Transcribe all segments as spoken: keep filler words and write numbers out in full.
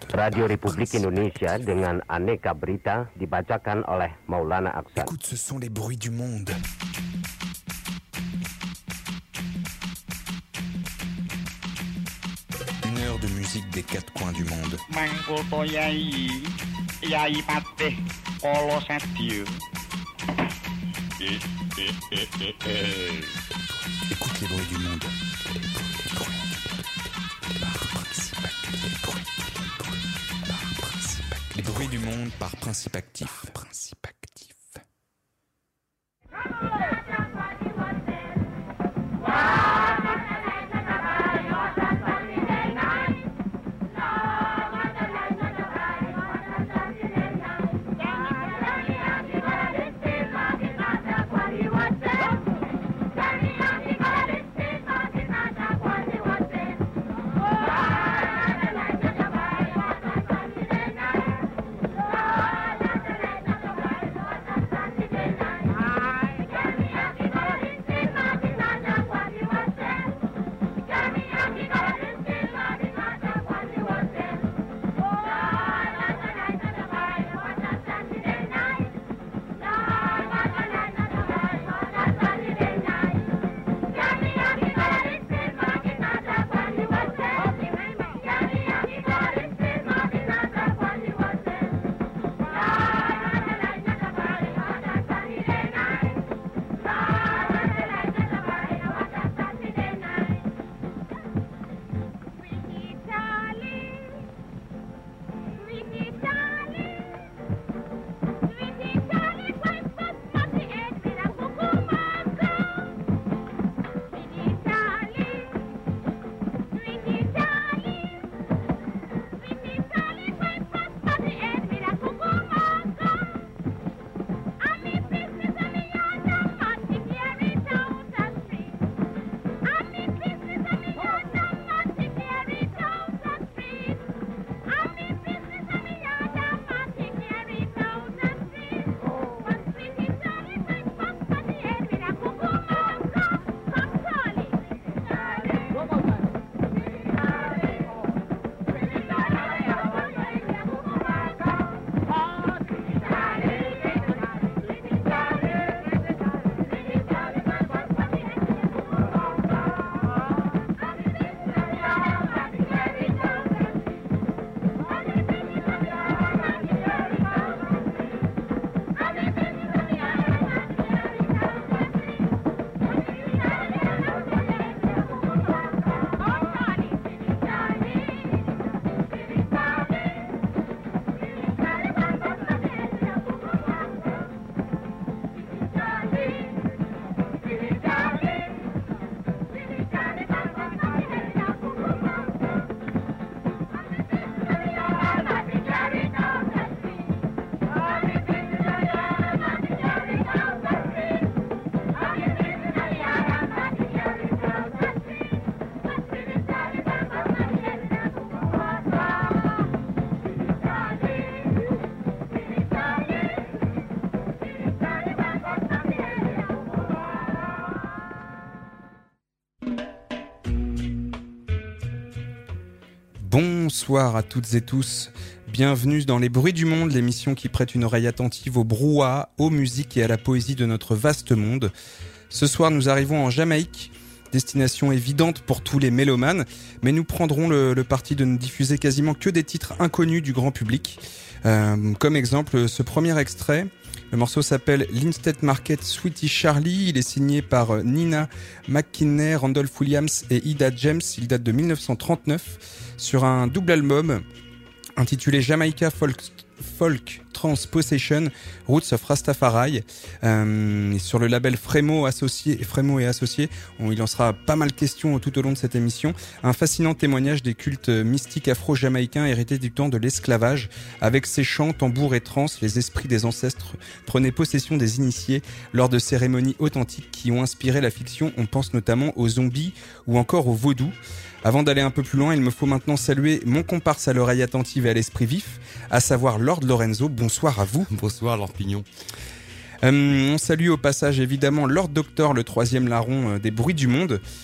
Radio Republik Indonesia dengan aneka berita dibacakan oleh Maulana Aksan. Écoute, ce sont les bruits du monde. Une heure de musique des quatre coins du monde. Mangkulto Yai, Yai Patih, Kolo Sadio. Écoute les bruits du monde. Les bruits du monde par principe actif. Par principe actif. Bonsoir à toutes et tous, bienvenue dans Les Bruits du Monde, l'émission qui prête une oreille attentive au brouhaha, aux musiques et à la poésie de notre vaste monde. Ce soir nous arrivons en Jamaïque, destination évidente pour tous les mélomanes, mais nous prendrons le, le parti de ne diffuser quasiment que des titres inconnus du grand public. Euh, comme exemple, ce premier extrait, le morceau s'appelle Linstead Market Sweetie Charlie, il est signé par Nina McKinney, Randolph Williams et Ida James, il date de dix-neuf cent trente-neuf, sur un double album intitulé Jamaica Folk, Folk Trans Possession Roots of Rastafari, euh, sur le label Frémo Associé, Frémo et Associés. On, il en sera pas mal question tout au long de cette émission. Un fascinant témoignage des cultes mystiques afro-jamaïcains hérités du temps de l'esclavage. Avec ses chants, tambours et trans, les esprits des ancêtres prenaient possession des initiés lors de cérémonies authentiques qui ont inspiré la fiction. On pense notamment aux zombies ou encore au vaudou. Avant d'aller un peu plus loin, il me faut maintenant saluer mon comparse à l'oreille attentive et à l'esprit vif, à savoir Lord Lorenzo. Bonsoir à vous. Bonsoir Lord Pignon. Euh, on salue au passage évidemment Lord Doctor, le troisième larron euh, des bruits du monde.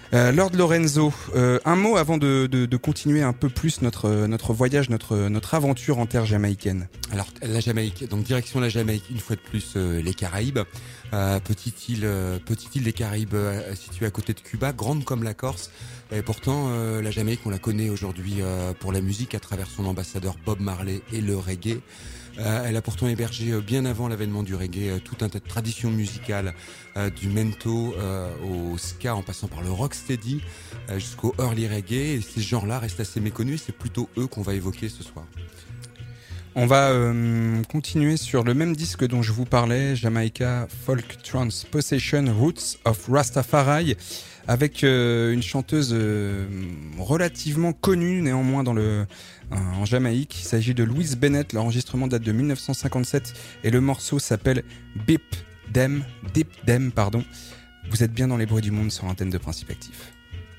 Euh, Lord Lorenzo, euh, un mot avant de, de, de continuer un peu plus notre, notre voyage, notre, notre aventure en terre jamaïcaine. Alors la Jamaïque, donc direction la Jamaïque, une fois de plus euh, les Caraïbes, euh, petite île, euh, petite île des Caraïbes euh, située à côté de Cuba, grande comme la Corse. Et pourtant euh, la Jamaïque, on la connaît aujourd'hui euh, pour la musique à travers son ambassadeur Bob Marley et le reggae. Euh, elle a pourtant hébergé euh, bien avant l'avènement du reggae euh, tout un tas de traditions musicales, euh, du mento euh, au ska en passant par le rocksteady euh, jusqu'au early reggae. Et ces genres-là restent assez méconnus. C'est plutôt eux qu'on va évoquer ce soir. On va euh, continuer sur le même disque dont je vous parlais, Jamaica Folk Trance Possession Roots of Rastafari, avec euh, une chanteuse euh, relativement connue néanmoins dans le, euh, en Jamaïque. Il s'agit de Louise Bennett. L'enregistrement date de dix-neuf cent cinquante-sept et le morceau s'appelle Bip Dem, Dip Dem, pardon. Vous êtes bien dans les bruits du monde sur Antenne de Principe Actif.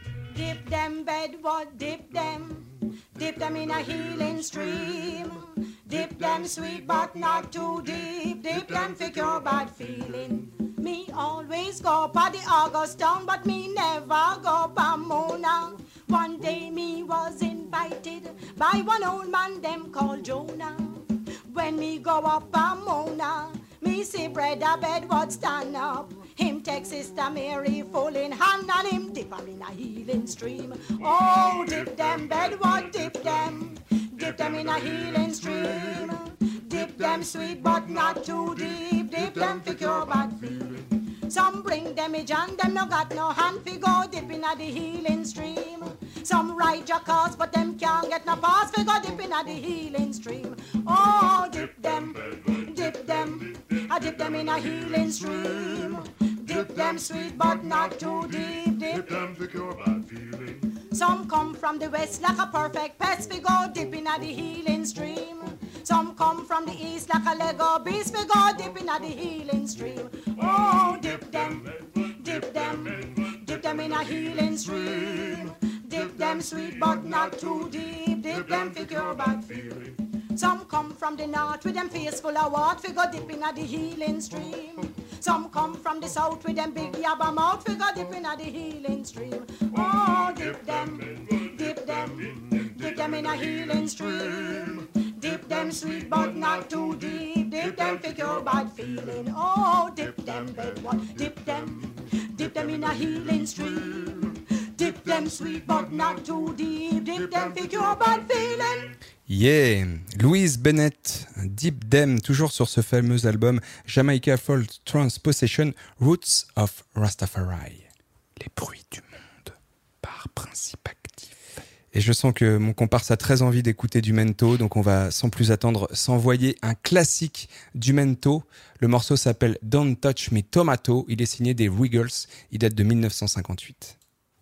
Dip them bedward, dip them, dip them in a healing stream. Dip them sweet but not too deep, dip them for your bad feeling. Me always go pa the August town, but me never go pa Mona. One day me was invited by one old man them called Jonah. When me go up pa Mona, me see Brother Bedward stand up. Him take Sister Mary full in hand and him dip her in a healing stream. Oh, dip them bedward, dip them, dip them in a healing stream. Dip them sweet but not too deep, dip them for your bad feeling. Some bring them a John, them no got no hand fi go dip in a the healing stream. Some ride your cars but them can't get no pass fi go dip in a the healing stream. Oh, dip them, dip them, I dip them in a healing stream. Dip them sweet but not too deep, dip them for your bad feeling. Some come from the west like a perfect pest, we go dip in a the healing stream. Some come from the east like a Lego beast, we go dip in a the healing stream. Oh, dip them, dip them, dip them in a healing stream. Dip them sweet but not too deep, dip them for your bad feeling. Some come from the north with them face full of water, we go dip in a the healing stream. Some come from the south with them big yabba mouth, we go dip in a the healing stream. Oh, dip them, dip them, dip them in a healing stream. Dip them sweet but not too deep, dip them for your bad feeling. Oh, dip them bedward, dip them, dip them in a healing stream. Dip them sweet but not too deep, dip them for your bad feeling. Yeah, Louise Bennett, Dip Dem, toujours sur ce fameux album Jamaica Folk Trance Possession, Roots of Rastafari. Les bruits du monde, par principe actif. Et je sens que mon comparse a très envie d'écouter du mento, donc on va sans plus attendre s'envoyer un classique du mento. Le morceau s'appelle Don't Touch Me Tomato, il est signé des Wiggles, il date de dix-neuf cent cinquante-huit.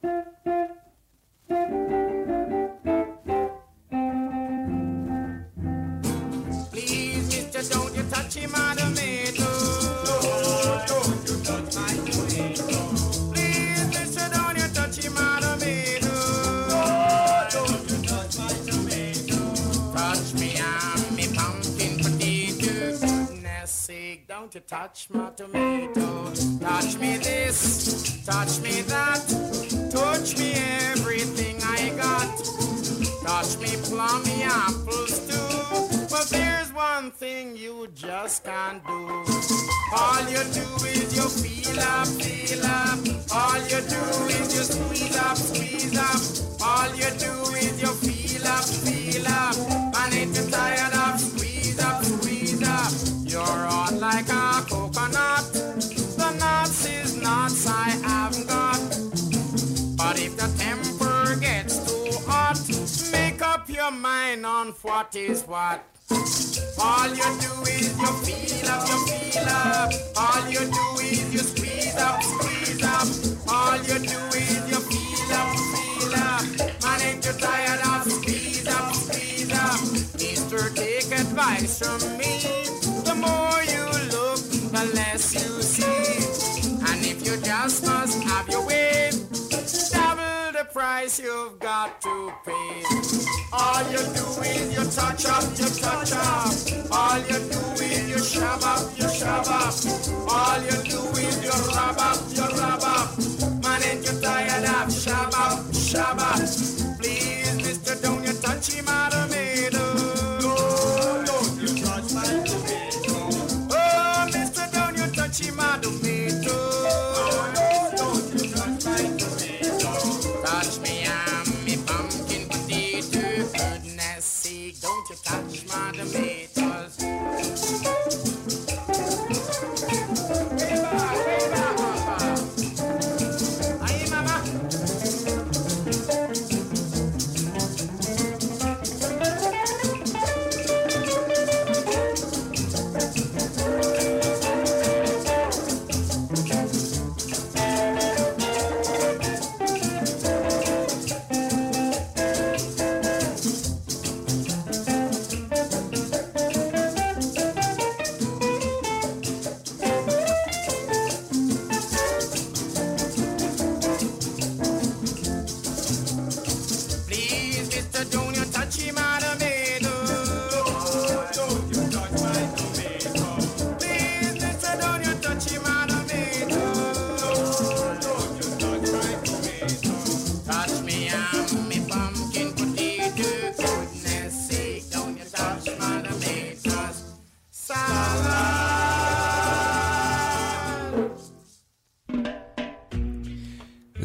Don't you touch my tomato, touch me this, touch me that, touch me everything I got, touch me plum, me apples too, but there's one thing you just can't do. All you do is you feel up, feel up, all you do is you squeeze up, squeeze up, all you do is you feel up, feel up, and if you're tired of squeeze up, squeeze up, you're on like a coconut. The nuts is nuts I haven't got. But if the temper gets too hot, make up your mind on what is what. All you do is you feel up, you feel up. All you do is you squeeze up, squeeze up. All you do is you feel up, feel up. Man, ain't you tired of squeeze up, squeeze up? Mister, take advice from me. The more you look, the less you see. And if you just must have your way, double the price you've got to pay. All you do is you touch up, you touch up. All you do is you shove up, you shove up. All you do is you rub up, you rub up. Man, ain't you tired of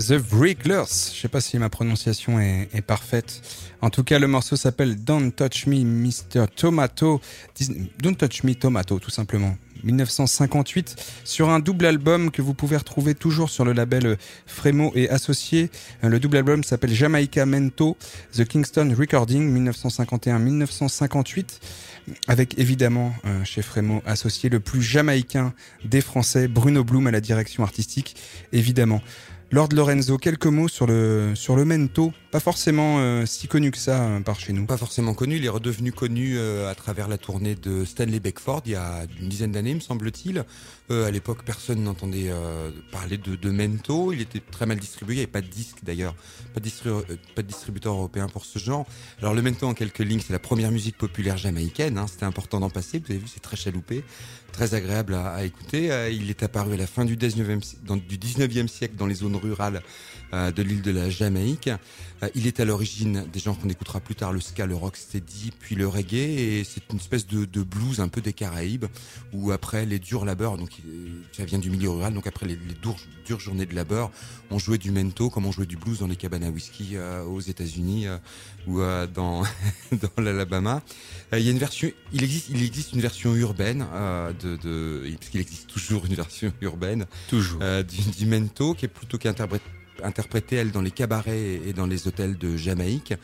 The Bricklers. Je sais pas si ma prononciation est, est parfaite. En tout cas, le morceau s'appelle Don't Touch Me, mister Tomato. Don't Touch Me, Tomato, tout simplement. dix-neuf cent cinquante-huit, sur un double album que vous pouvez retrouver toujours sur le label Frémo et Associés. Le double album s'appelle Jamaica Mento, The Kingston Recording, dix-neuf cent cinquante et un à dix-neuf cent cinquante-huit, avec évidemment euh, chez Frémo Associés le plus jamaïcain des Français, Bruno Blum à la direction artistique, évidemment. Lord Lorenzo, quelques mots sur le sur le Mento, pas forcément euh, si connu que ça euh, par chez nous. Pas forcément connu, il est redevenu connu euh, à travers la tournée de Stanley Beckford il y a une dizaine d'années, me semble-t-il. Euh, à l'époque, personne n'entendait euh, parler de, de Mento, il était très mal distribué, il n'y avait pas de disque d'ailleurs, pas de, distri- euh, pas de distributeur européen pour ce genre. Alors le Mento, en quelques lignes, c'est la première musique populaire jamaïcaine, hein, c'était important d'en passer, vous avez vu, c'est très chaloupé, très agréable à, à écouter. Euh, il est apparu à la fin du dix-neuvième, dans, du dix-neuvième siècle dans les zones rurales euh, de l'île de la Jamaïque. Euh, il est à l'origine des gens qu'on écoutera plus tard, le ska, le rocksteady, puis le reggae, et c'est une espèce de, de blues un peu des Caraïbes, où après les durs labeurs, donc ça vient du milieu rural, donc après les, les dures, dures journées de labeur, on jouait du Mento comme on jouait du blues dans les cabanes à whisky euh, aux États-Unis euh, ou euh, dans dans l'Alabama. Euh, il y a une version, il existe, il existe une version urbaine euh, de, de, puisqu'il existe toujours une version urbaine, toujours euh, du, du Mento, qui est plutôt qu'interprétée interprétée elle dans les cabarets et dans les hôtels de Jamaïque,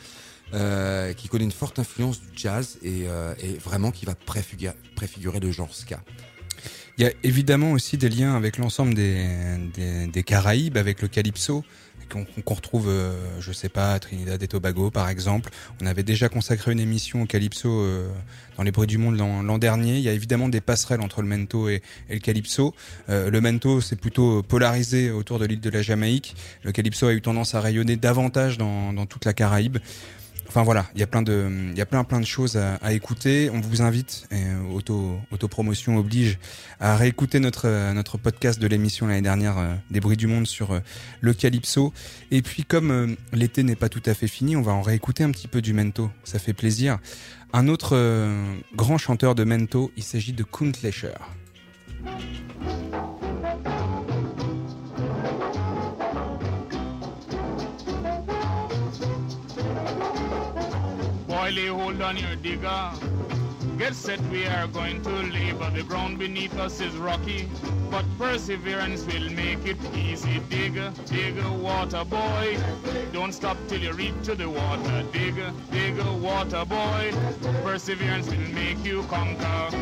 euh, qui connaît une forte influence du jazz et, euh, et vraiment qui va préfigurer, préfigurer le genre ska. Il y a évidemment aussi des liens avec l'ensemble des, des, des Caraïbes, avec le calypso, qu'on, qu'on retrouve, euh, je sais pas, à Trinidad et Tobago par exemple. On avait déjà consacré une émission au calypso euh, dans les Bruits du Monde l'an, l'an dernier. Il y a évidemment des passerelles entre le Mento et, et le calypso. Euh, le Mento, c'est plutôt polarisé autour de l'île de la Jamaïque. Le calypso a eu tendance à rayonner davantage dans, dans toute la Caraïbe. Enfin voilà, il y a plein de, il y a plein plein de choses à, à écouter. On vous invite, et auto, autopromotion oblige, à réécouter notre notre podcast de l'émission l'année dernière euh, des Bruits du Monde sur euh, le calypso. Et puis comme euh, l'été n'est pas tout à fait fini, on va en réécouter un petit peu du Mento. Ça fait plaisir. Un autre euh, grand chanteur de Mento, il s'agit de Count Lesher. Lay hold on your digger. Get set, we are going to labor. The ground beneath us is rocky, but perseverance will make it easy. Dig, dig, water boy. Don't stop till you reach to the water. Dig, dig, water boy. Perseverance will make you conquer.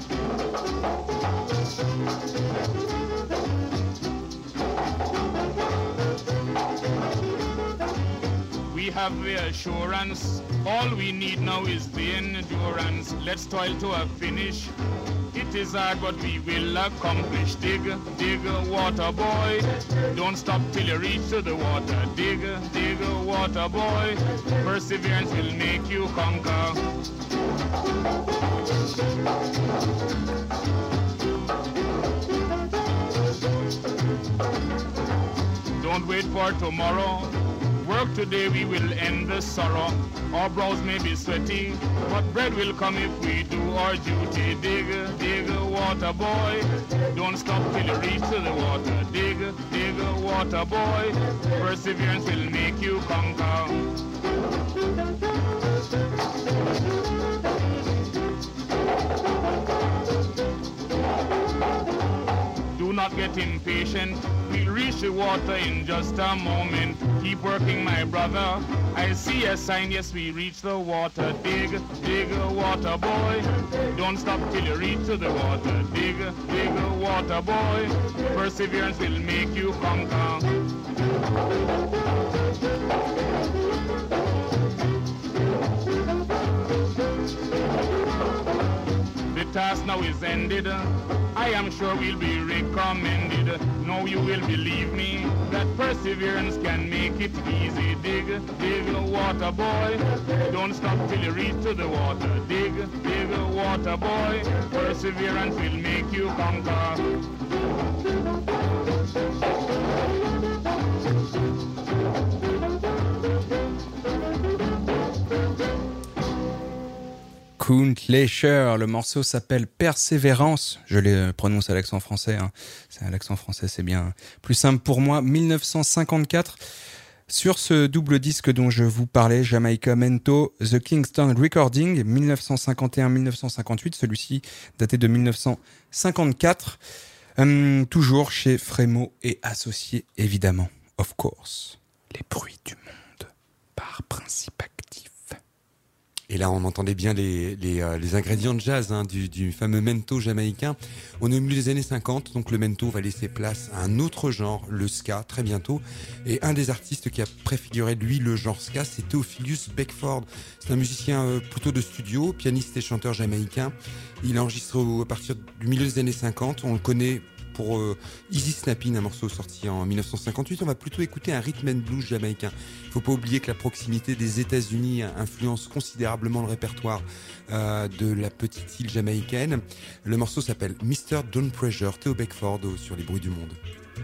We have the assurance, all we need now is the endurance. Let's toil to a finish. It is hard, but we will accomplish. Dig, dig, water boy. Don't stop till you reach to the water. Dig, dig, water boy. Perseverance will make you conquer. Don't wait for tomorrow. Work today, we will end the sorrow. Our brows may be sweaty, but bread will come if we do our duty. Dig, dig, water boy. Don't stop till you reach to the water. Dig, dig, water boy. Perseverance will make you conquer. Do not get impatient. We'll reach the water in just a moment. Keep working, my brother. I see a sign, yes, we reach the water. Dig, dig, water boy. Don't stop till you reach to the water. Dig, dig, water boy. Perseverance will make you conquer. The task now is ended. I am sure we'll be recommended. Now you will believe me that perseverance can make it easy. Dig, dig, water boy. Don't stop till you reach to the water. Dig, dig, water boy. Perseverance will make you conquer. Count Leisure. Le morceau s'appelle Persévérance. Je le prononce à l'accent français. Hein. C'est à l'accent français, c'est bien plus simple pour moi. dix-neuf cent cinquante-quatre. Sur ce double disque dont je vous parlais, Jamaica Mento, The Kingston Recording, dix-neuf cent cinquante et un à dix-neuf cent cinquante-huit. Celui-ci daté de dix-neuf cent cinquante-quatre. Hum, toujours chez Frémo et Associés, évidemment. Of course. Les bruits du monde par principe actif. Et là, on entendait bien les, les, euh, les ingrédients de jazz hein, du, du fameux mento jamaïcain. On est au milieu des années cinquante, donc le mento va laisser place à un autre genre, le ska, très bientôt. Et un des artistes qui a préfiguré, lui, le genre ska, c'est Theophilus Beckford. C'est un musicien euh, plutôt de studio, pianiste et chanteur jamaïcain. Il a enregistré au, à partir du milieu des années cinquante. On le connaît pour euh, Easy Snappin', un morceau sorti en dix-neuf cent cinquante-huit. On va plutôt écouter un rhythm and blues jamaïcain. Il ne faut pas oublier que la proximité des États-Unis influence considérablement le répertoire euh, de la petite île jamaïcaine. Le morceau s'appelle mister Don't Pressure, Theo Beckford sur les bruits du monde.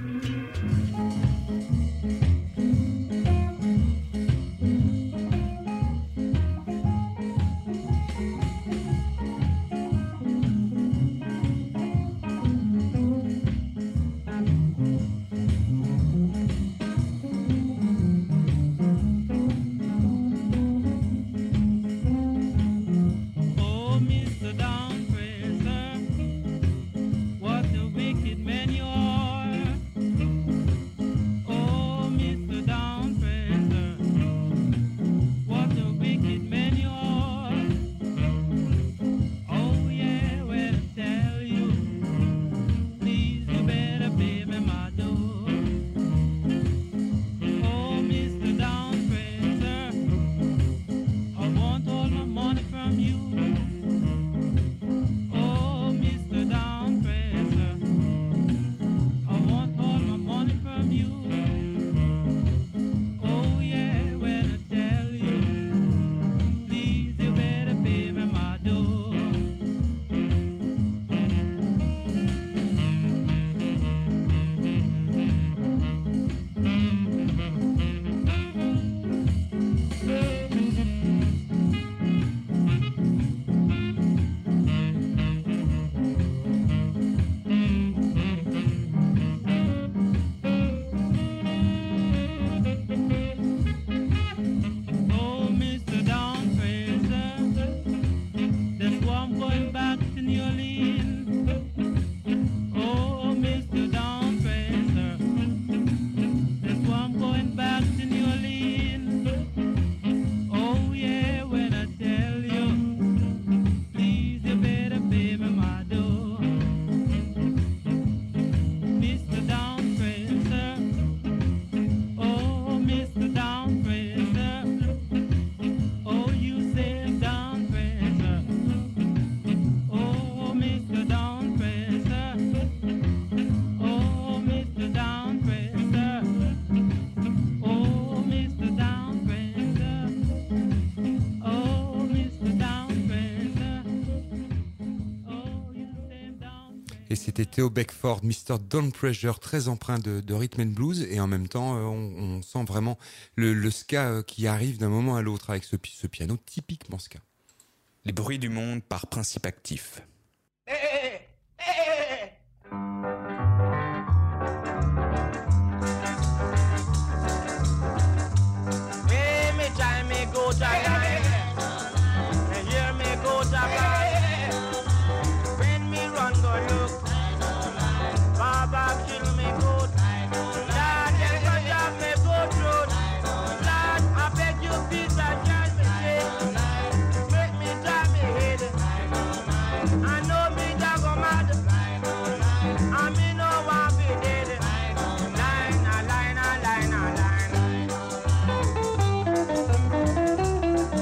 C'était Theo Beckford, mister Down Pressure, très empreint de, de rhythm and blues, et en même temps, euh, on, on sent vraiment le, le ska euh, qui arrive d'un moment à l'autre avec ce, ce piano typiquement ska. Les bruits du monde par principe actif. Hey, hey, hey, hey, hey. Hey, me try me go to line, and hear me go to line. When me run go look, Baba kill me good. Lord, just go job me good road. Lord, I beg you please adjust me shit. Make me try me head. I know me dog go mad. I me no want be dead. Line a line a line a line.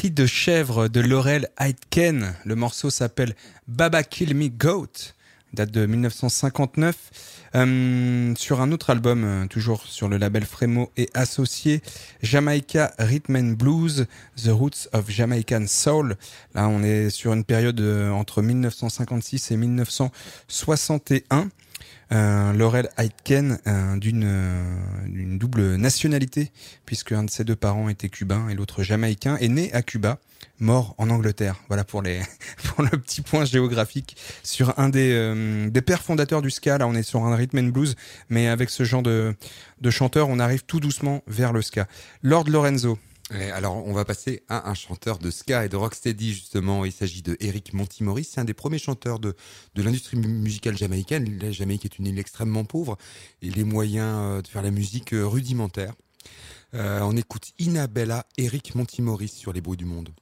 Cri de chèvre de Laurel Aitken. Le morceau s'appelle Baba Kill Me Goat, date de dix-neuf cent cinquante-neuf. Euh, sur un autre album, euh, toujours sur le label Frémo et Associés, Jamaica Rhythm and Blues, The Roots of Jamaican Soul. Là, on est sur une période euh, entre dix-neuf cent cinquante-six et dix-neuf cent soixante et un. Euh, Laurel Aitken, euh, d'une, euh, d'une double nationalité, puisque un de ses deux parents était cubain et l'autre jamaïcain, est né à Cuba, mort en Angleterre. Voilà pour les pour le petit point géographique sur un des euh, des pères fondateurs du ska. Là, on est sur un rhythm and blues, mais avec ce genre de de chanteur, on arrive tout doucement vers le ska. Lord Lorenzo. Et alors, on va passer à un chanteur de ska et de rocksteady, justement. Il s'agit de Eric Monty-Morris. C'est un des premiers chanteurs de, de l'industrie musicale jamaïcaine. La Jamaïque est une île extrêmement pauvre et les moyens de faire la musique rudimentaires. Euh, on écoute Inabella, Eric Monty-Morris sur les bruits du monde.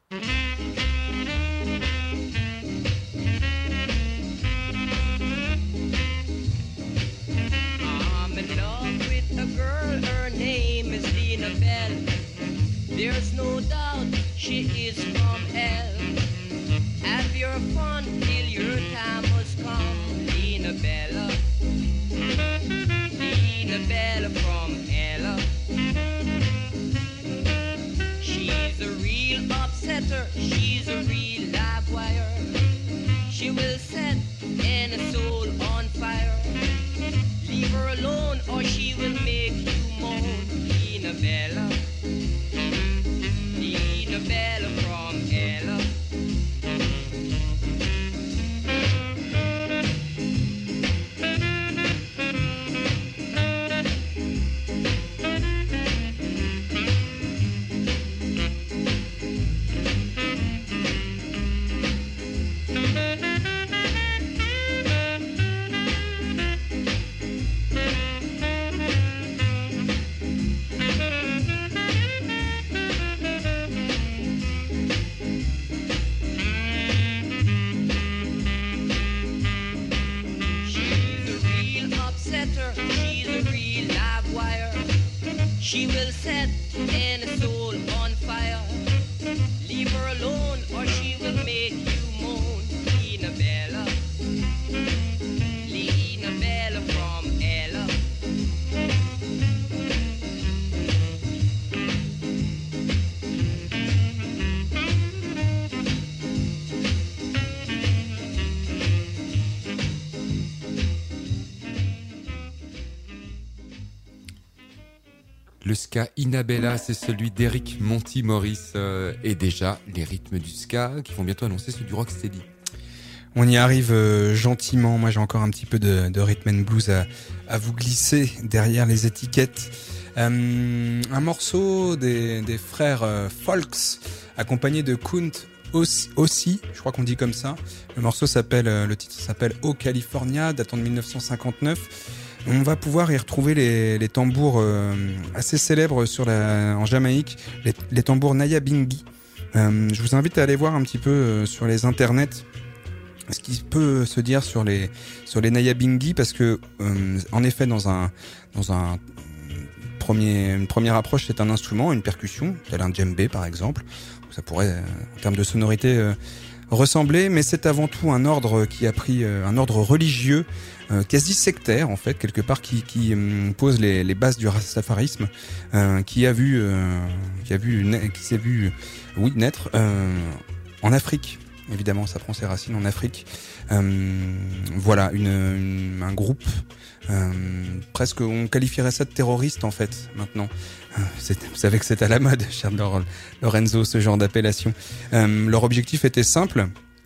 There's no doubt she is from hell. Have your fun till your time has come. Lena Bella, Lena Bella from Ella. She's a real upsetter, she's a real live wire. She will set any soul on fire. Leave her alone or she will make you moan. Lena Bella, Bella from Ella. She will set any soul on fire. Leave her alone or she will make you moan. Lena Bella, Lena Bella from Ella. Le ska Inabella, c'est celui d'Eric Monty-Morris euh, et déjà les rythmes du ska qui vont bientôt annoncer ceux du rocksteady. On y arrive euh, gentiment. Moi, j'ai encore un petit peu de, de rhythm and blues à, à vous glisser derrière les étiquettes. Euh, un morceau des, des frères euh, Folks, accompagné de Count aussi, je crois qu'on dit comme ça. Le morceau s'appelle, euh, le titre s'appelle Oh California, datant de dix-neuf cent cinquante-neuf. On va pouvoir y retrouver les, les tambours euh, assez célèbres sur la, en Jamaïque, les, les tambours Nyabinghi. Euh, je vous invite à aller voir un petit peu euh, sur les internets ce qui peut se dire sur les sur les Nyabinghi, parce que euh, en effet dans un dans un premier une première approche, c'est un instrument, une percussion, tel un djembé par exemple. Ça pourrait en termes de sonorité euh, ressembler, mais c'est avant tout un ordre qui a pris euh, un ordre religieux euh, quasi sectaire en fait, quelque part, qui qui euh, pose les les bases du rastafarisme, euh, qui a vu euh, qui a vu qui s'est vu oui naître euh, en Afrique. Évidemment, ça prend ses racines en Afrique. Euh, voilà, une, une, un groupe, euh, presque, on qualifierait ça de terroriste en fait, maintenant. C'est, vous savez que c'est à la mode, cher Lorenzo, ce genre d'appellation. Euh, leur objectif était simple,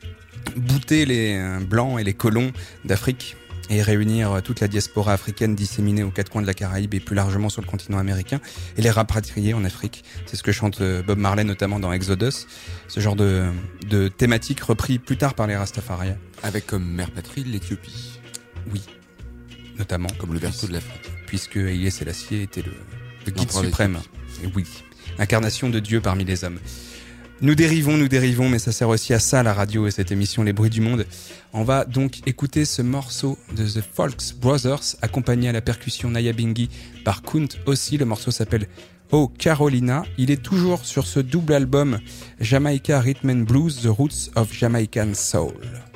bouter les euh, blancs et les colons d'Afrique et réunir toute la diaspora africaine disséminée aux quatre coins de la Caraïbe et plus largement sur le continent américain et les rapatrier en Afrique. C'est ce que chante Bob Marley notamment dans Exodus, ce genre de, de thématique repris plus tard par les Rastafariens. Avec comme mère patrie l'Éthiopie. Oui, notamment. Comme le berceau de l'Afrique. Puisque Haïlé Sélassié était le, le guide suprême. Et oui, incarnation de Dieu parmi les hommes. Nous dérivons, nous dérivons, mais ça sert aussi à ça, la radio et cette émission Les Bruits du Monde. On va donc écouter ce morceau de The Folks Brothers, accompagné à la percussion Nyabinghi par Count aussi. Le morceau s'appelle Oh Carolina. Il est toujours sur ce double album Jamaica Rhythm and Blues, The Roots of Jamaican Soul.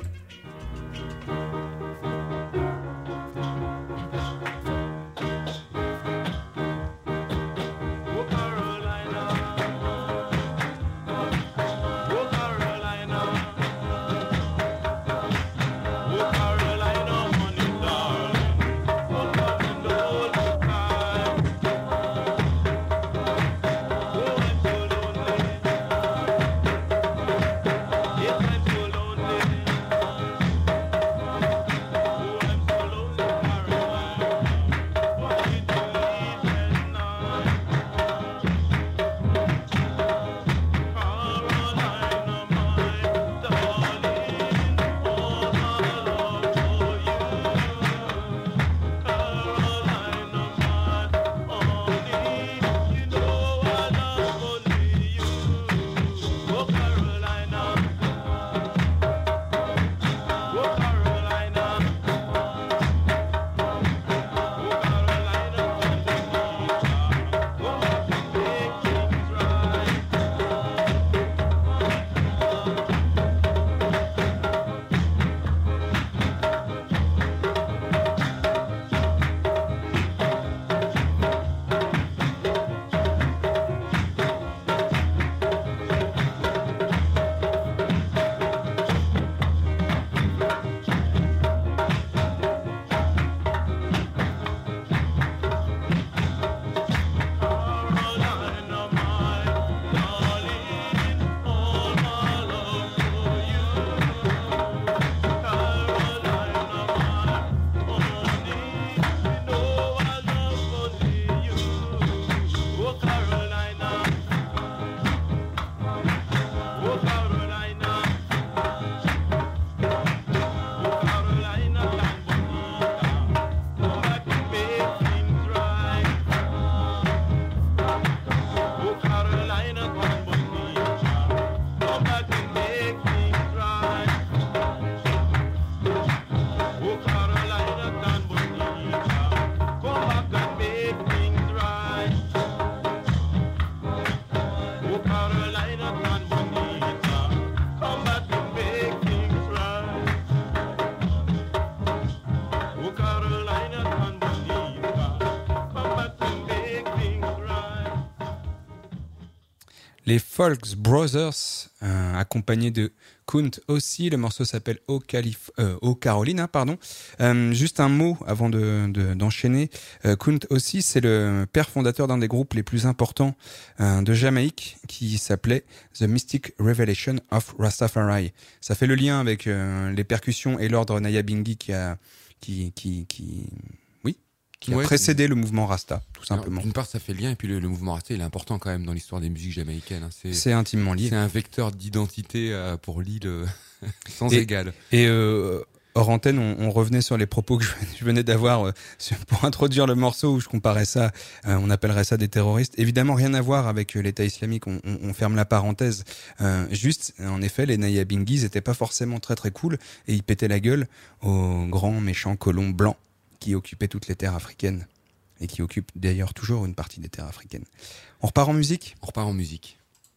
Les Folks Brothers, euh, accompagnés de Count Ossie. Le morceau s'appelle O, Calif- euh, O Carolina. Pardon. Euh, juste un mot avant de, de, d'enchaîner. Euh, Count Ossie, c'est le père fondateur d'un des groupes les plus importants euh, de Jamaïque qui s'appelait The Mystic Revelation of Rastafari. Ça fait le lien avec euh, les percussions et l'ordre Nyabinghi qui a... Qui, qui, qui... qui a ouais, précédé le mouvement Rasta, tout simplement. Alors, d'une part, ça fait le lien, et puis le, le mouvement Rasta, il est important quand même dans l'histoire des musiques jamaïcaines. Hein. C'est, c'est intimement lié. C'est un vecteur d'identité euh, pour l'île euh, sans et, égal. Et euh, hors antenne, on, on revenait sur les propos que je, je venais d'avoir euh, pour introduire le morceau où je comparais ça, euh, on appellerait ça des terroristes. Évidemment, rien à voir avec euh, l'État islamique, on, on, on ferme la parenthèse. Euh, juste, en effet, les Nyabinghis étaient pas forcément très très cool et ils pétaient la gueule aux grands méchants colons blancs qui occupait toutes les terres africaines et qui occupe d'ailleurs toujours une partie des terres africaines. On repart en musique ? On repart en musique.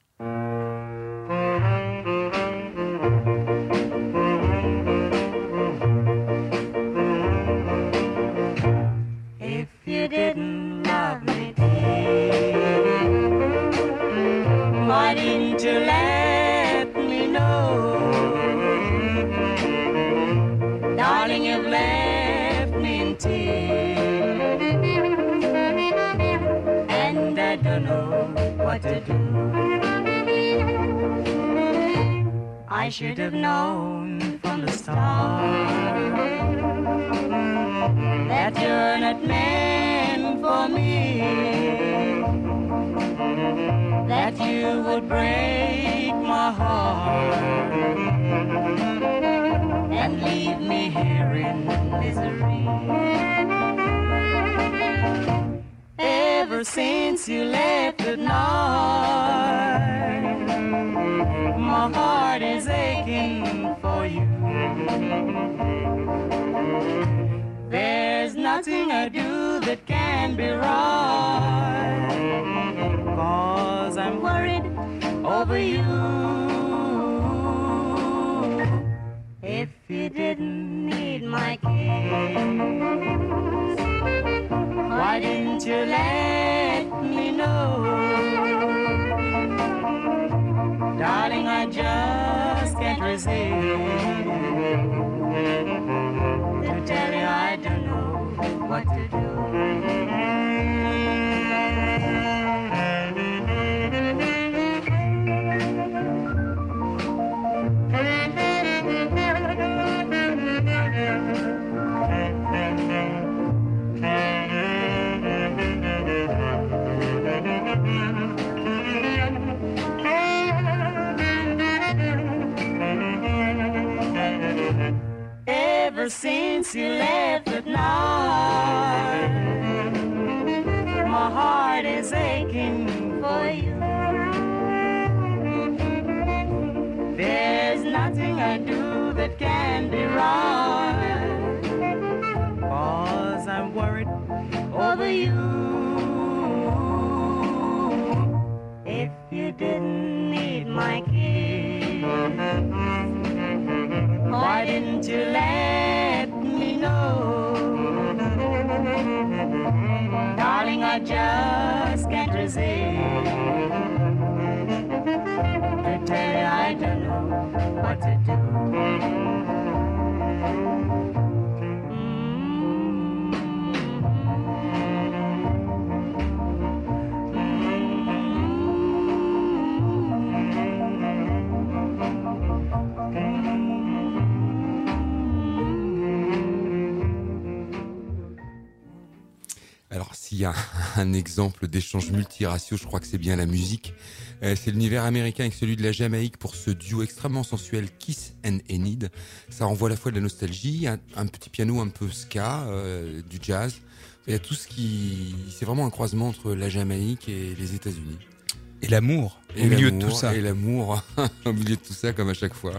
If you didn't love me, dear, why didn't you let me know? Darling, you've left me in tears, and I don't know what to do. I should have known from the start that you're not meant for me, that you would break my heart and leave me here in misery. Ever since you left at night, my heart is aching for you. There's nothing I do that can be right. crazy. To tell you I don't know what to do. Ever since you left at night, my heart is aching for you. There's nothing I do that can be right, 'cause I'm worried over you. If you didn't need my kiss, why didn't you let me know? Darling, I just can't resist. To tell you I don't know what to do. Alors, s'il y a un exemple d'échange multiraciaux, je crois que c'est bien la musique. Euh, c'est l'univers américain avec celui de la Jamaïque pour ce duo extrêmement sensuel Kiss and Enid. Ça renvoie à la fois de la nostalgie, un, un petit piano un peu ska, euh, du jazz. Il y a tout ce qui... C'est vraiment un croisement entre la Jamaïque et les États-Unis. Et l'amour, et au milieu l'amour, de tout ça. Et l'amour, au milieu de tout ça, comme à chaque fois.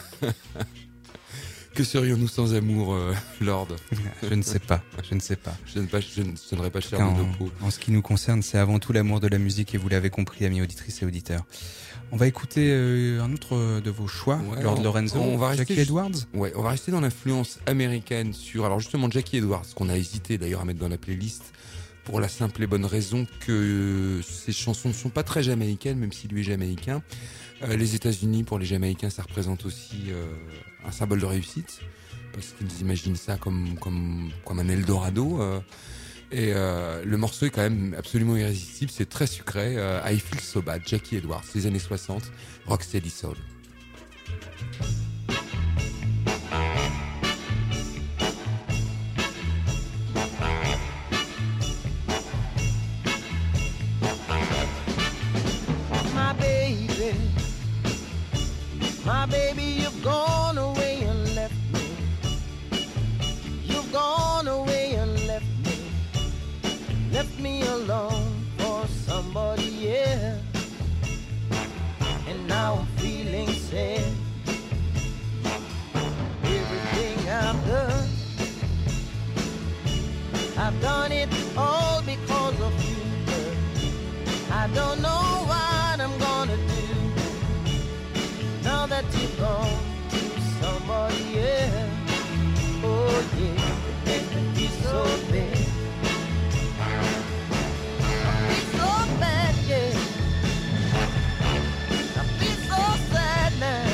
Que serions-nous sans amour, euh, Lord? Je ne sais pas, je ne sais pas. Je ne, pas, je ne sonnerai pas cher en, de nos peaux. En ce qui nous concerne, c'est avant tout l'amour de la musique et vous l'avez compris, amis auditrices et auditeurs. On va écouter euh, un autre de vos choix, Ouais, Lord on, Lorenzo, on va Jackie rester, Edwards. Ouais, on va rester dans l'influence américaine sur, alors justement Jackie Edwards, qu'on a hésité d'ailleurs à mettre dans la playlist, pour la simple et bonne raison que ces chansons ne sont pas très jamaïcaines, même si lui est jamaïcain. Euh, les États-Unis, pour les Jamaïcains, ça représente aussi euh, un symbole de réussite, parce qu'ils imaginent ça comme comme comme un Eldorado. Euh, et euh, le morceau est quand même absolument irrésistible, c'est très sucré. Euh, I Feel So Bad, Jackie Edwards, les années soixante, Rocksteady Soul. My baby, my baby, you've gone away and left me. You've gone away and left me, left me alone for somebody else. And now I'm feeling sad. Everything I've done, I've done it all because of you, girl. I don't know what I'm gonna do now that you've gone to somebody else. Oh yeah, it makes me feel so bad. I feel so bad, yeah. I feel so sad now.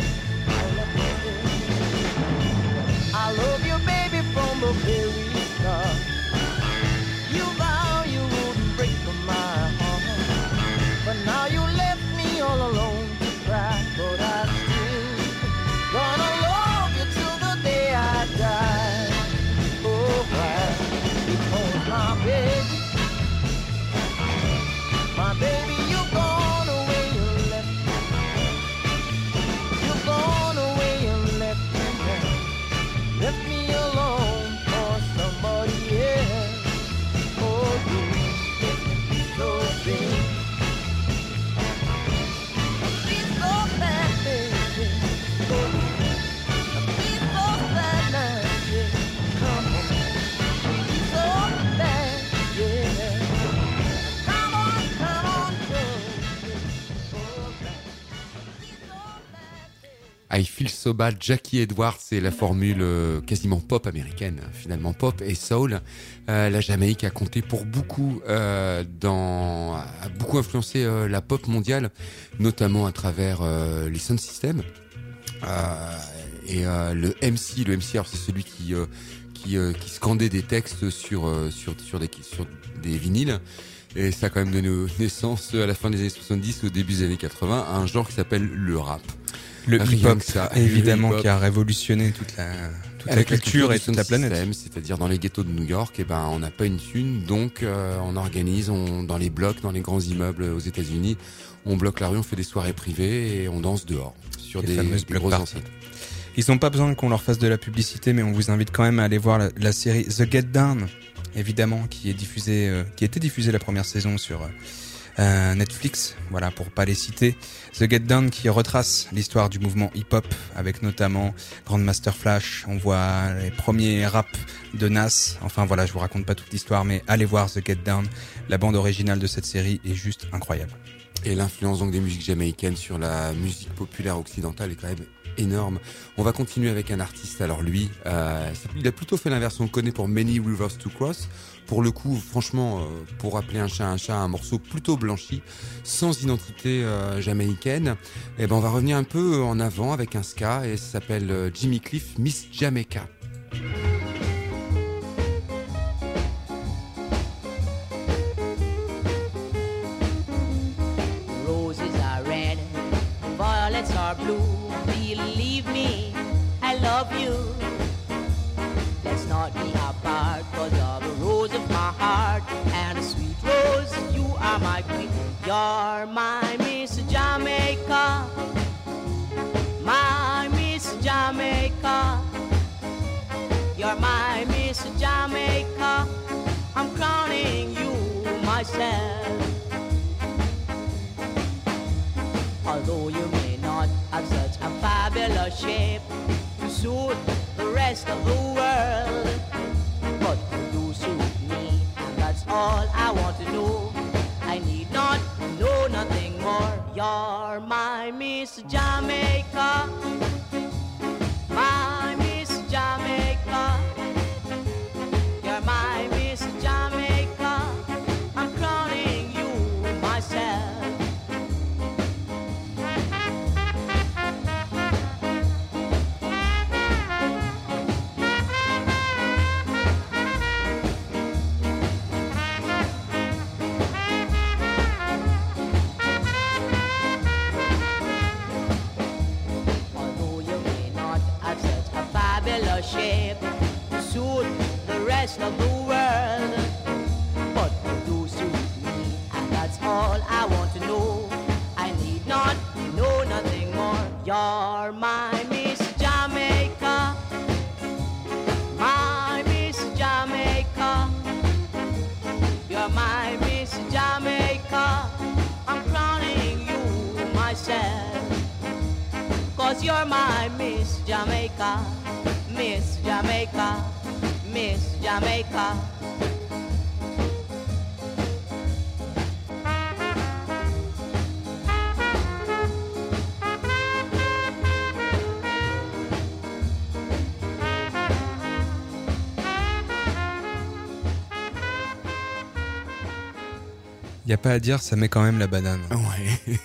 I love you, baby, from the very start. You vow you wouldn't break my heart, but now you left me all alone to cry. But I still gonna love you till the day I die. Oh, why? Because my baby, my baby, you've gone away and left me. You've gone away and left me, left me alone for somebody else. Oh, you make me feel so bad. I feel so bad, baby. Oh, I feel so bad now, yeah. Come on, feel so bad, yeah. Come on, come on, girl. Oh, I feel so bad. I Feel So Bad, Jackie Edwards, c'est la formule euh, quasiment pop américaine, finalement pop et soul. Euh, la Jamaïque a compté pour beaucoup, euh, dans, a beaucoup influencé euh, la pop mondiale, notamment à travers euh, les sound systems. Euh, et euh, le M C, le M C, alors c'est celui qui euh, qui, euh, qui scandait des textes sur euh, sur sur des sur des vinyles. Et ça a quand même donné naissance à la fin des années soixante-dix, au début des années quatre-vingts, à un genre qui s'appelle le rap. Le hip-hop, ça, évidemment, le hip-hop. qui a révolutionné toute la toute Avec la culture et toute la planète. Système, c'est-à-dire dans les ghettos de New York, et ben on n'a pas une thune, donc euh, on organise, on dans les blocs, dans les grands immeubles aux États-Unis, on bloque la rue, on fait des soirées privées et on danse dehors sur Les des, fameuses des block grosses parties. enceintes. Ils n'ont pas besoin qu'on leur fasse de la publicité, mais on vous invite quand même à aller voir la, la série The Get Down, évidemment, qui est diffusée, euh, qui a été diffusée la première saison sur euh, Netflix. Voilà, pour pas les citer. The Get Down qui retrace l'histoire du mouvement hip-hop, avec notamment Grandmaster Flash. On voit les premiers raps de Nas. Enfin voilà, je vous raconte pas toute l'histoire, mais allez voir The Get Down. La bande originale de cette série est juste incroyable. Et l'influence donc des musiques jamaïcaines sur la musique populaire occidentale est quand même énorme. On va continuer avec un artiste. Alors lui, euh, il a plutôt fait l'inverse. On le connaît pour Many Rivers to Cross. Pour le coup, franchement, euh, pour appeler un chat un chat, un morceau plutôt blanchi, sans identité euh, jamaïcaine. Et ben on va revenir un peu en avant avec un ska et ça s'appelle euh, Jimmy Cliff, Miss Jamaica. Roses are red, violets are blue. Believe me, I love you. Let's not be apart, cause you're the rose of my heart. And a sweet rose, you are my queen. You're my Miss Jamaica, my Miss Jamaica. You're my Miss Jamaica. I'm crowning you myself. Although you may not have such a fabulous shape to suit the rest of the world, but you do suit me, and that's all I want to know. I need not know nothing more. You're my Miss Jamaica, my Miss Jamaica. You're my Miss Jamaica. I'm crowning you myself. Shape to suit the rest of the world, but you do suit me, and that's all I want to know. I need not know nothing more. You're my Miss Jamaica, my Miss Jamaica. You're my Miss Jamaica. I'm crowning you myself, cause you're my Miss Jamaica. Miss Jamaica, Miss Jamaica. Y a pas à dire, ça met quand même la banane. Ouais.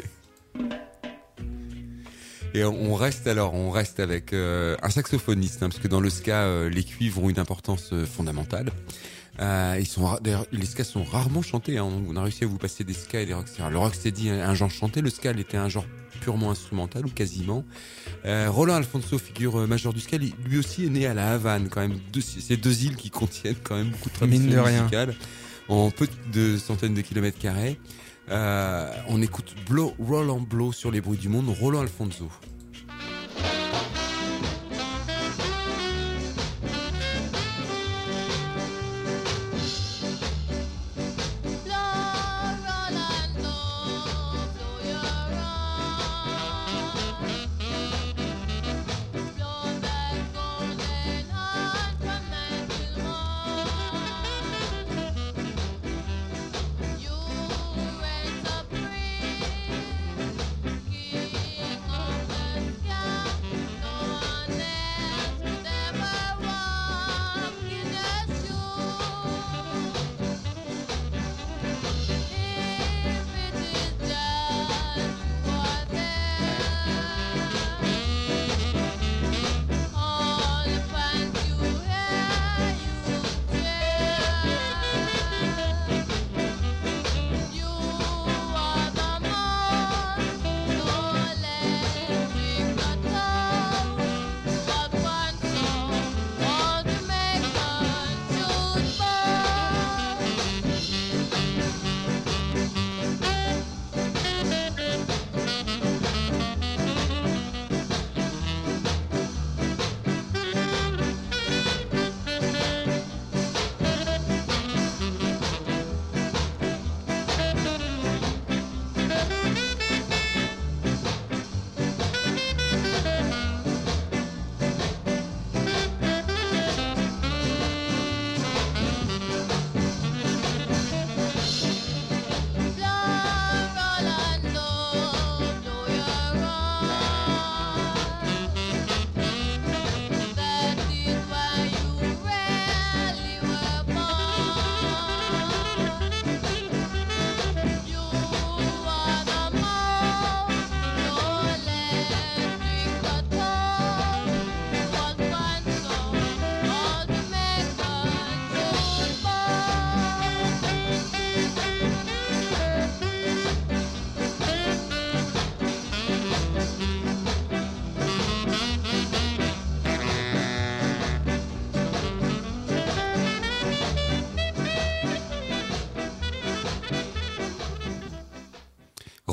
Et on reste alors, on reste avec euh, un saxophoniste, hein, parce que dans le ska, euh, les cuivres ont une importance euh, fondamentale. Euh, ils sont, d'ailleurs, les skas sont rarement chantés. Hein. On a réussi à vous passer des ska et des rocksteady. Le rocksteady est un genre chanté, le ska était un genre purement instrumental ou quasiment. Euh, Roland Alfonso, figure majeure du ska, lui aussi est né à la Havane, quand même. Deux, ces deux îles qui contiennent quand même beaucoup de traditions musicales, en peu de centaines de kilomètres carrés. Euh, on écoute Blow, Roll on Blow sur les bruits du monde, Roland Alfonso. You raise a praise, King of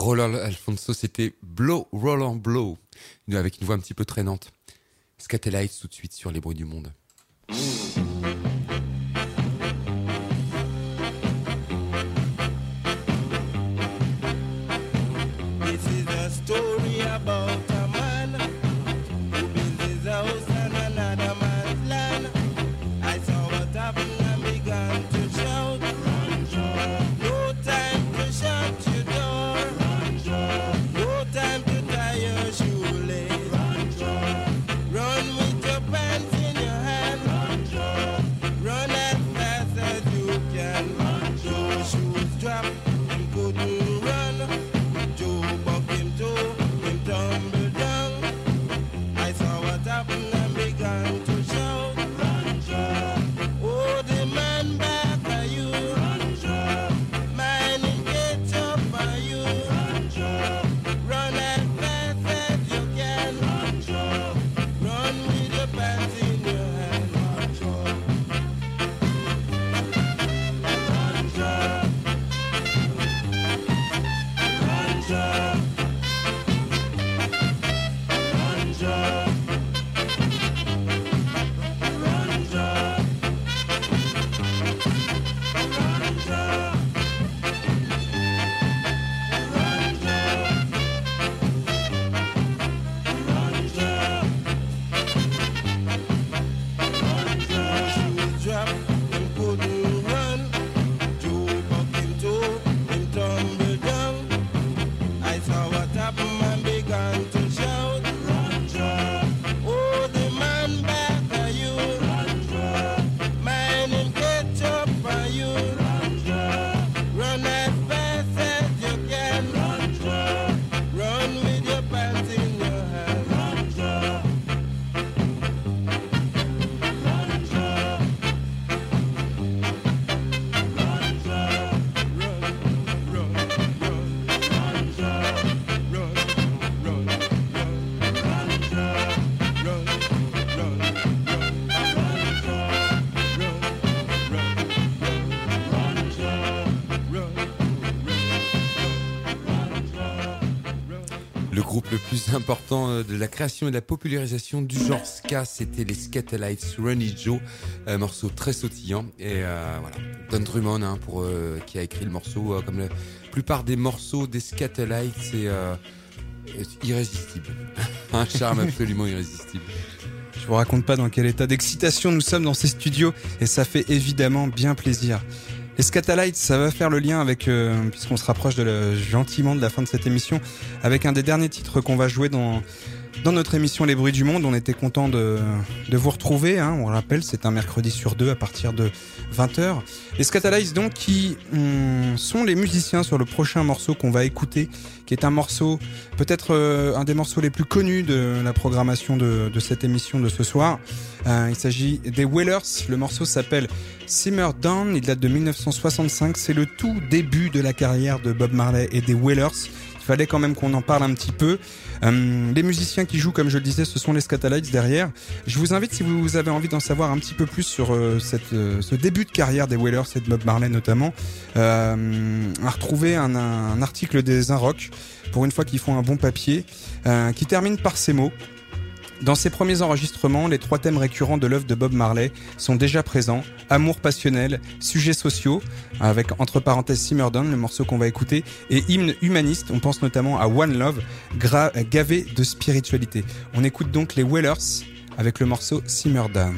Roland Alphonso, c'était Blow, Roland Blow, avec une voix un petit peu traînante. Scatalites tout de suite sur les bruits du monde. This is a story about a man who built his house on another man's land. I saw what happened and began to shout. No time to shut your door. No time to tie your shoelace. Run with your pants in your hand. Run as fast as you can. Your shoes drop and couldn't run. Joe buck him toe, him tumble down. I saw what happened and began to shout. Oh, the man back are you? Man in get up are you? Run as fast as you can. Run with your pants in your hand. Shoes drop and couldn't run. Joe buck him toe, him tumble down. I saw what happened and began to shout. Oh, the man back are you? Man in ketchup are you? Run as fast as you can. Run with your pants in your hand. Le groupe le plus important de la création et de la popularisation du genre ska, c'était les Scatalites, Ronnie Joe, un morceau très sautillant. Et euh, voilà, Don Drummond, hein, pour euh, qui a écrit le morceau, euh, comme la plupart des morceaux des Scatalites, c'est euh, irrésistible, un charme absolument irrésistible. Je vous raconte pas dans quel état d'excitation nous sommes dans ces studios et ça fait évidemment bien plaisir. Les Scatalites, ça va faire le lien avec, euh, puisqu'on se rapproche de la, gentiment de la fin de cette émission, avec un des derniers titres qu'on va jouer dans dans notre émission Les Bruits du Monde. On était content de de vous retrouver. Hein, on le rappelle, c'est un mercredi sur deux à partir de vingt heures. Les Scatalites, donc, qui hum, sont les musiciens sur le prochain morceau qu'on va écouter, qui est un morceau, peut-être euh, un des morceaux les plus connus de la programmation de, de cette émission de ce soir. Euh, il s'agit des Wailers. Le morceau s'appelle Simmer Down. Il date de mille neuf cent soixante-cinq. C'est le tout début de la carrière de Bob Marley et des Wailers. Il fallait quand même qu'on en parle un petit peu. Euh, les musiciens qui jouent, comme je le disais, ce sont les Scatalites derrière. Je vous invite, si vous avez envie d'en savoir un petit peu plus sur euh, cette, euh, ce début de carrière des Wailers et de Bob Marley notamment, euh, à retrouver un, un article des Un Rock, pour une fois qu'ils font un bon papier, euh, qui termine par ces mots. Dans ses premiers enregistrements, les trois thèmes récurrents de l'œuvre de Bob Marley sont déjà présents. Amour passionnel, sujets sociaux, avec entre parenthèses Simmer Down, le morceau qu'on va écouter, et hymne humaniste. On pense notamment à One Love, gra- gavé de spiritualité. On écoute donc les Wailers avec le morceau Simmer Down.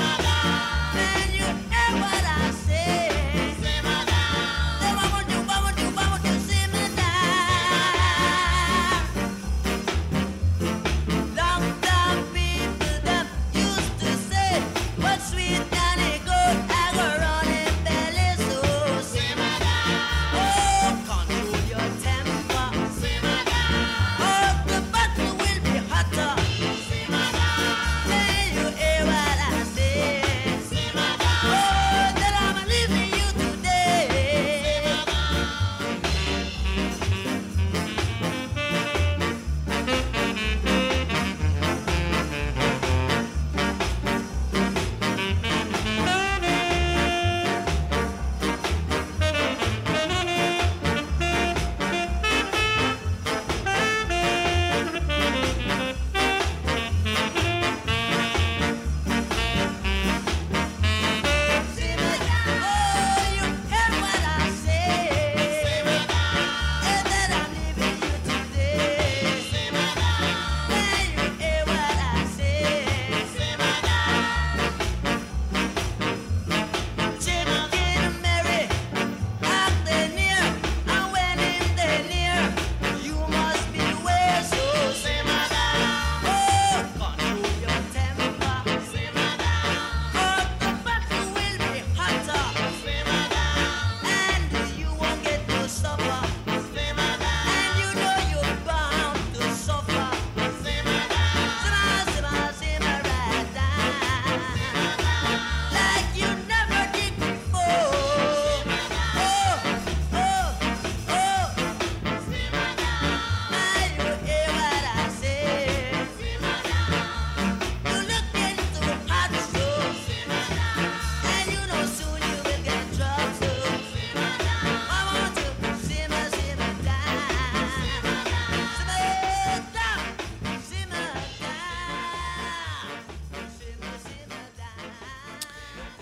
Simmer down.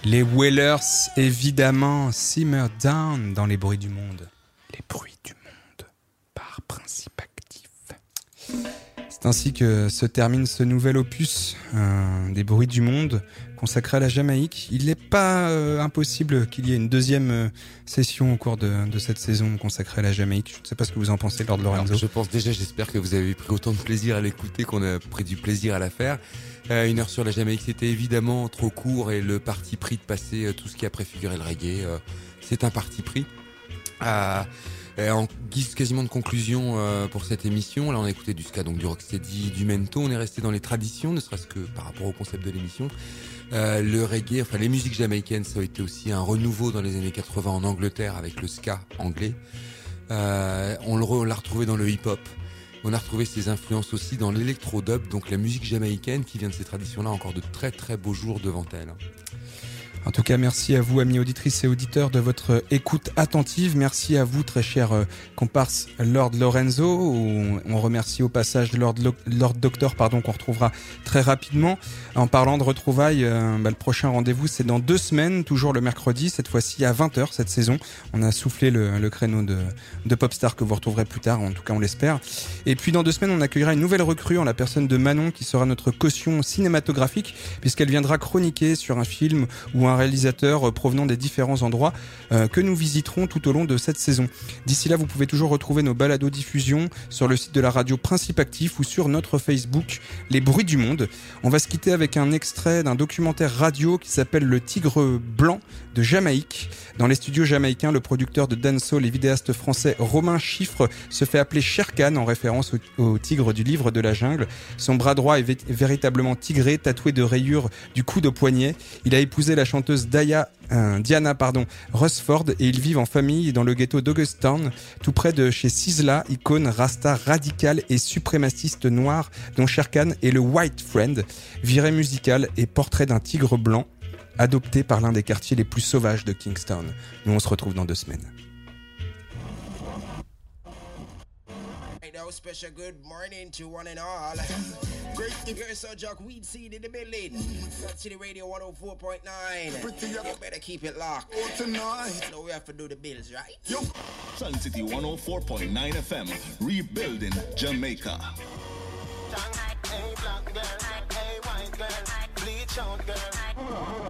Les Wailers, évidemment, Simmer Down dans les bruits du monde. Les bruits du monde, par principe actif. C'est ainsi que se termine ce nouvel opus euh, des bruits du monde consacré à la Jamaïque. Il n'est pas euh, impossible qu'il y ait une deuxième euh, session au cours de, de cette saison consacrée à la Jamaïque. Je ne sais pas ce que vous en pensez, Lord Lorenzo. Alors, je pense déjà, j'espère que vous avez pris autant de plaisir à l'écouter qu'on a pris du plaisir à la faire. Euh, une heure sur la Jamaïque, c'était évidemment trop court, et le parti pris de passer euh, tout ce qui a préfiguré le reggae, euh, c'est un parti pris. Euh, en guise quasiment de conclusion euh, pour cette émission, là on a écouté du ska, donc du rocksteady, du mento, on est resté dans les traditions, ne serait-ce que par rapport au concept de l'émission. Euh, le reggae, enfin les musiques jamaïcaines, ça a été aussi un renouveau dans les années quatre-vingts en Angleterre avec le ska anglais. Euh, on, le re, on l'a retrouvé dans le hip-hop. On a retrouvé ses influences aussi dans l'électro-dub, donc la musique jamaïcaine qui vient de ces traditions-là, encore de très très beaux jours devant elle. En tout cas, merci à vous, amis auditrices et auditeurs, de votre écoute attentive. Merci à vous, très cher euh, comparse Lord Lorenzo. On remercie au passage Lord, Lo- Lord Doctor, pardon, qu'on retrouvera très rapidement. En parlant de retrouvailles, euh, bah, le prochain rendez-vous, c'est dans deux semaines, toujours le mercredi, cette fois-ci à vingt heures cette saison. On a soufflé le, le créneau de, de Popstar que vous retrouverez plus tard, en tout cas on l'espère. Et puis dans deux semaines, on accueillera une nouvelle recrue en la personne de Manon, qui sera notre caution cinématographique, puisqu'elle viendra chroniquer sur un film ou un réalisateur provenant des différents endroits euh, que nous visiterons tout au long de cette saison. D'ici là, vous pouvez toujours retrouver nos balados-diffusions sur le site de la radio Principe Actif ou sur notre Facebook, Les Bruits du Monde. On va se quitter avec un extrait d'un documentaire radio qui s'appelle Le Tigre Blanc de Jamaïque. Dans les studios jamaïcains, le producteur de dancehall et vidéaste français Romain Chiffre se fait appeler Sher Khan en référence au, au tigre du livre de la jungle. Son bras droit est vé- véritablement tigré, tatoué de rayures du coude au poignet. Il a épousé la chanteuse Daya, euh, Diana pardon, Rusford, et ils vivent en famille dans le ghetto d'Augustown, tout près de chez Sizzla, icône rasta radicale et suprémaciste noir dont Sher Khan est le White Friend. Virée musicale et portrait d'un tigre blanc adopté par l'un des quartiers les plus sauvages de Kingston. Nous on se retrouve dans deux semaines. Special good morning to one and all. Great to hear Sir Jock Weed Seed in the building. City Radio one oh four point nine. You better keep it locked. Tonight. So we have to do the bills, right? Yo. Sun City one oh four point nine F M. Rebuilding Jamaica. Hey black girl, hey white girl, bleach out girl.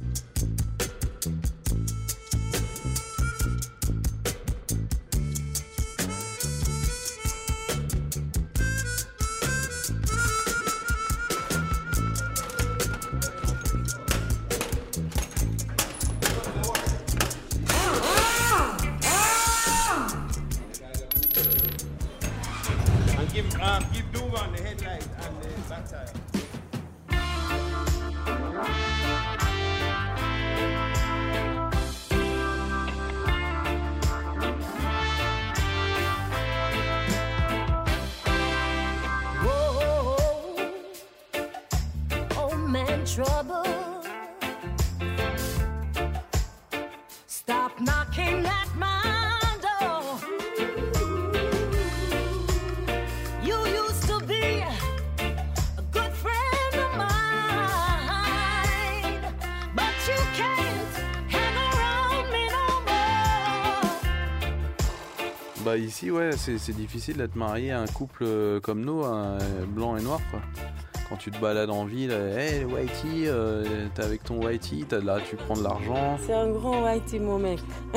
Give, um, give Doom on the headlight and the backside. Whoa, oh man, trouble. Stop knocking at my door. You used to be a good friend of mine, but you can't hang around me no more. Bah ici ouais c'est, c'est difficile d'être marié à un couple euh, comme nous, un, euh, blanc et noir quoi. Quand tu te balades en ville, hey Whitey, euh, t'es avec ton Whitey, t'as, là tu prends de l'argent. C'est un grand Whitey mon mec.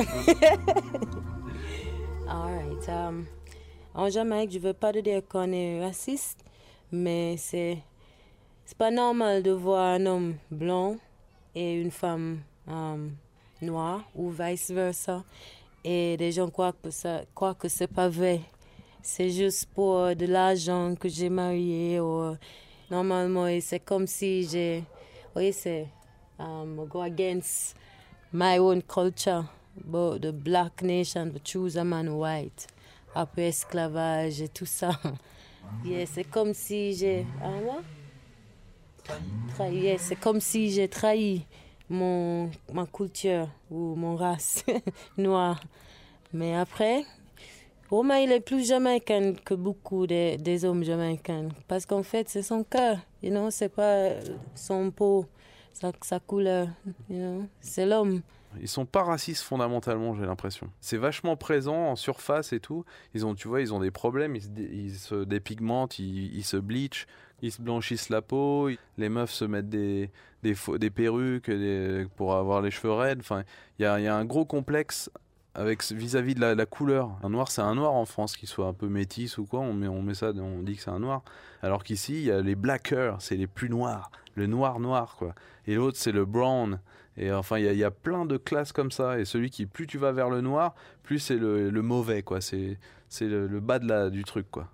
Alright, um, en Jamaïque je veux pas te dire qu'on est raciste, mais c'est c'est pas normal de voir un homme blanc et une femme um, noire ou vice versa. Et les gens croient que, ça, croient que c'est pas vrai. C'est juste pour de l'argent que j'ai marié. Ou, normalement, c'est comme si j'ai... Oui, c'est... Um, go against my own culture. But the black nation, but choose a man white. Après esclavage et tout ça. Yeah, c'est comme si j'ai... Ah, ouais? Trahi. Yeah, c'est comme si j'ai trahi mon, ma culture ou mon race noire. Mais après, Romain, il est plus jamaïcain que beaucoup des, des hommes jamaïcains. Parce qu'en fait, c'est son cœur. You know, c'est pas son peau. sa, sa couleur. You know? C'est l'homme. Ils sont pas racistes fondamentalement, j'ai l'impression. C'est vachement présent en surface et tout. Ils ont, tu vois, ils ont des problèmes, ils se, dé, ils se dépigmentent, ils, ils se bleachent, ils se blanchissent la peau. Les meufs se mettent des, des, faux, des perruques des, pour avoir les cheveux raides. Enfin, il y a, y a un gros complexe avec, vis-à-vis de la, la couleur. Un noir, c'est un noir en France, qu'il soit un peu métis ou quoi, on met, on met ça, on dit que c'est un noir. Alors qu'ici, il y a les blackers, c'est les plus noirs. Le noir noir, quoi. Et l'autre, c'est le brown. Et enfin, il y, y a plein de classes comme ça. Et celui qui, plus tu vas vers le noir, plus c'est le, le mauvais, quoi. C'est, c'est le, le bas de la, du truc, quoi.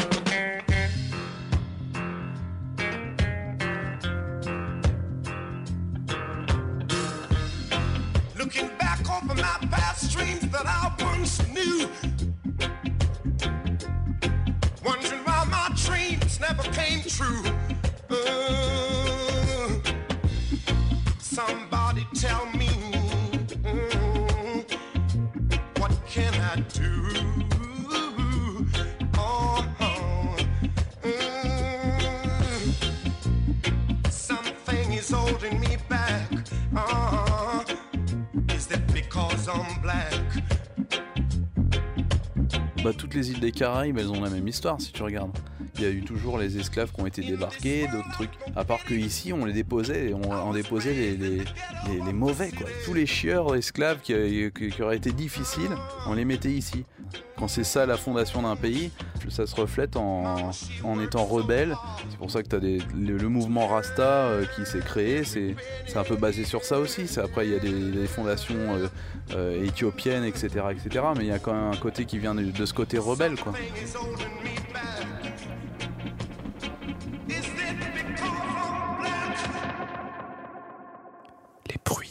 Looking back over my past dreams that I once knew, wondering why my dreams never came true. Uh, somebody tell me, mm, what can I do? Oh, oh, mm, something is holding me back. Uh, is that because I'm black? Bah, toutes les îles des Caraïbes, elles ont la même histoire si tu regardes. Il y a eu toujours les esclaves qui ont été débarqués, d'autres trucs. À part qu'ici, on les déposait, on, on déposait les, les, les, les mauvais, quoi. Tous les chieurs esclaves qui, qui, qui auraient été difficiles, on les mettait ici. Quand c'est ça la fondation d'un pays, ça se reflète en, en étant rebelle. C'est pour ça que tu as des, le, le mouvement Rasta euh, qui s'est créé, c'est, c'est un peu basé sur ça aussi. C'est, après, il y a des, des fondations euh, euh, éthiopiennes, et cetera, et cetera. Mais il y a quand même un côté qui vient de, de ce côté rebelle, quoi. Les bruits